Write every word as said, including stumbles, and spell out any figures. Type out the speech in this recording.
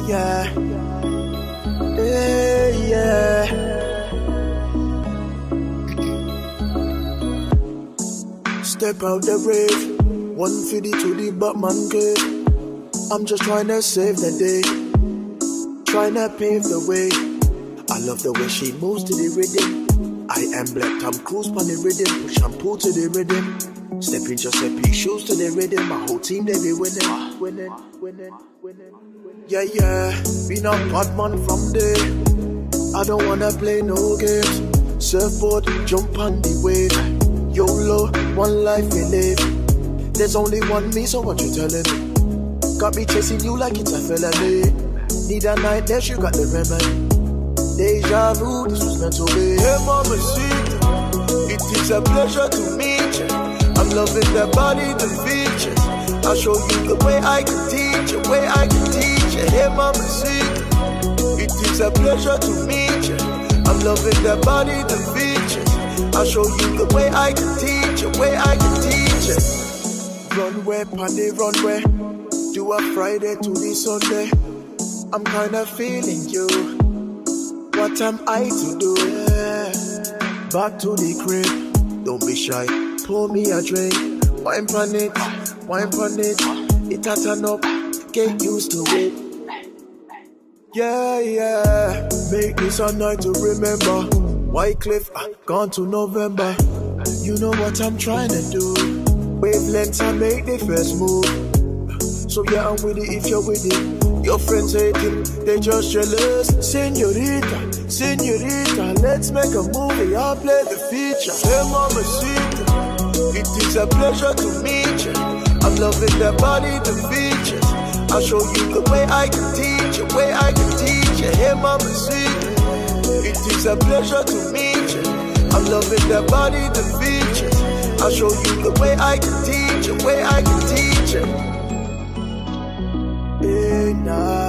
yeah, yeah, yeah. Step out the rave, one fifty to the Batman cave. I'm just trying to save the day, trying to pave the way. I love the way she moves to the rhythm. I am Black Tom Cruise on the rhythm, push and pull to the rhythm. Step in Giuseppe shoes to the rhythm. My whole team they be winning, winning, winning, winning. Yeah, yeah, been a bad man from there. I don't wanna play no games. Surfboard, jump on the wave. YOLO, one life we live. There's only one me, so what you telling me? Got me chasing you like it's a felony. Need a night, there you got the remedy. Deja vu, this was meant to be. Hey mama, sweet, it is a pleasure to meet you. I'm loving the body, the features. I'll show you the way I can teach you, way I can teach you. Hey mama, sweet, it is a pleasure to meet you. I'm loving the body, the features. I'll show you the way I can teach you, way I can teach you. Runway, panty runway. Do a Friday to the Sunday. I'm kinda feeling you. What am I to do? Yeah. Back to the crib. Don't be shy. Pour me a drink. Wine pon it, wine pon it. It a turn up. Get used to it. Yeah, yeah. Make this a night to remember. Wycliffe, uh, gone to November. You know what I'm trying to do. Wavelengths, I make the first move. So yeah, I'm with it if you're with it. Your friends hate it, they just jealous. Senorita, senorita, let's make a movie, I'll play the feature. Hey mama, sweet, it is a pleasure to meet you. I'm loving the body, the features. I'll show you the way I can teach you, way I can teach you. Hey mama, sweet, it is a pleasure to meet you. I'm loving the body, the features. I'll show you the way I can teach you, way I can teach you. Hey, nah.